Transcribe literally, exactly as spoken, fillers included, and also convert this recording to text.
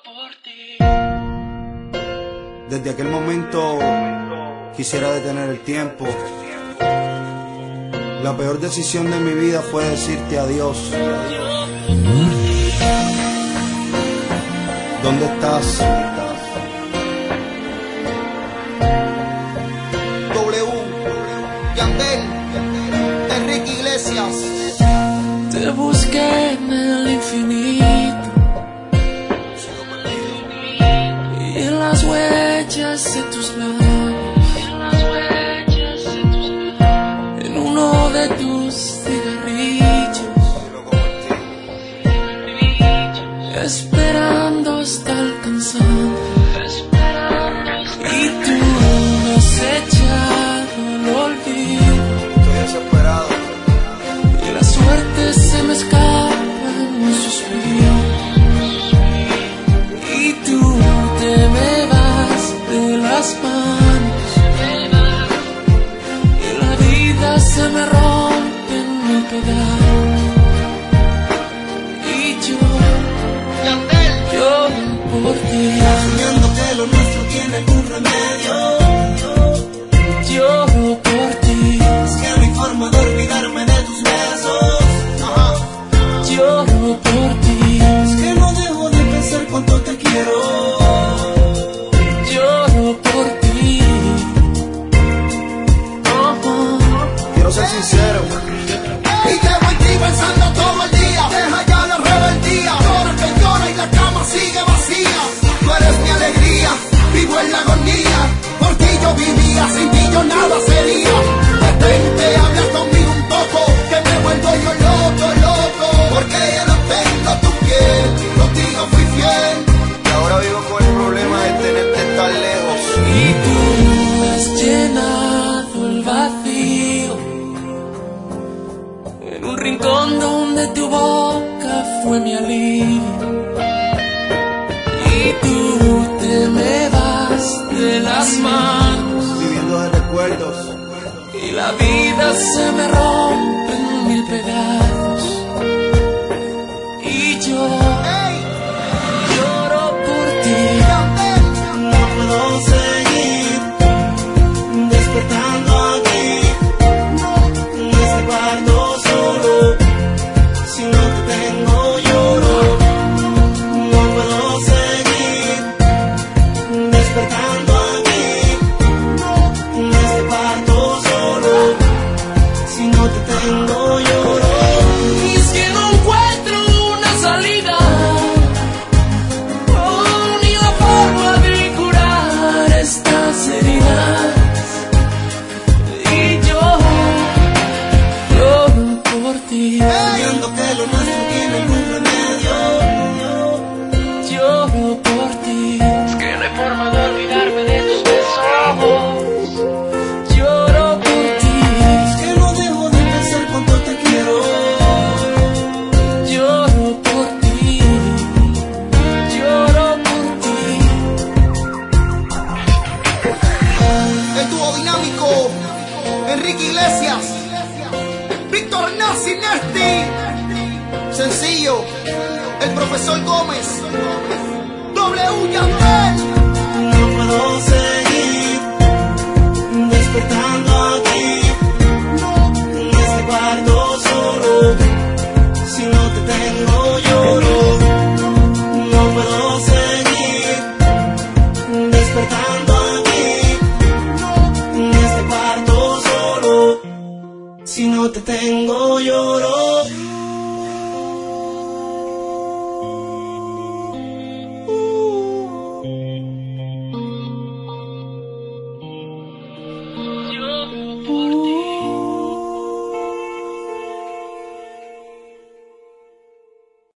Desde aquel momento quisiera detener el tiempo. La peor decisión de mi vida fue decirte adiós. ¿Dónde estás? W, Yandel, Enrique Iglesias. Te busqué en el infinito y en las huellas de tus labios, en uno de tus cigarrillos, esperando hasta el cansancio. Y tú me has echado al olvido. Estoy desesperado. Y la suerte se me escapa en un suspiro. Y tú te me vas de las manos. Y la vida se me rompe en mil pedazos. Y yo lloro por ti. Soñando que lo nuestro tiene algún remedio. Lloro por ti. Es que no hay forma de olvidarme de tus besos. Ajá. Lloro por ti. Es que no dejo de pensar cuánto te quiero. Lloro por ti. Oh, Quiero ser sincero. Y llevo en ti pensando todo el día. Deja ya la rebeldía. Llora que llora y la cama sigue vacía. Tú eres mi alegría, vivo en la agonía. Por ti yo vivía, sin ti yo nada sería. Detente, habla conmigo un poco, que me vuelvo yo loco, loco. Porque ya no tengo tu piel, contigo fui fiel. Y ahora vivo con el problema de tenerte tan lejos. y tú has llenado el vacío en un rincón donde tu boca fue mi alivio. Y tú te me vas de las manos. Viviendo de recuerdos. Y la vida se me rompe en mil pedazos. Y yo lloro por ti. No puedo seguir despertando aquí, en este cuarto solo. Si no te tengo lloro. No puedo seguir despertando aquí, en este cuarto solo. Si no te tengo lloro. Y es que no encuentro una salida, oh, ni la forma de curar estas heridas. Y yo lloro por ti. Sabiendo que lo nuestro tiene algún remedio. Lloro por ti. Es que no hay forma de olvidarme de tus besos. Lloro por ti. Es que no dejo de pensar cuánto te quiero. Lloro por ti. Lloro por ti. El dúo dinámico, Enrique Iglesias, Víctor Nazi Nesti. Sencillo, el profesor Gómez, W Yandel. No puedo seguir despertando aquí, en este cuarto solo. Si no te tengo lloro. No puedo seguir despertando aquí, en este cuarto solo. Si no te tengo lloro.